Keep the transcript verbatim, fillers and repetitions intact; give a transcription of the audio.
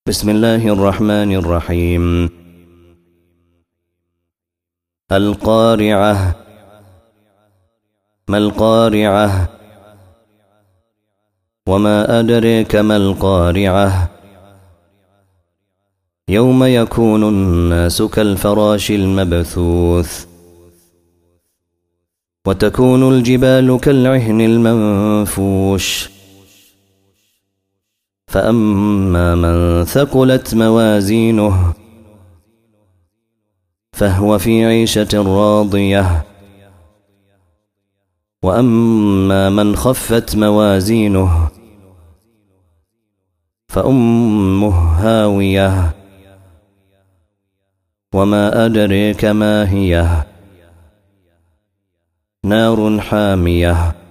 بسم الله الرحمن الرحيم. القارعة. ما القارعة؟ وما أدريك ما القارعة؟ يوم يكون الناس كالفراش المبثوث وتكون الجبال كالعهن المنفوش فأما من ثقلت موازينه فهو في عيشة راضية وأما من خفت موازينه فأمه هاوية وما أدريك ما هي نار حامية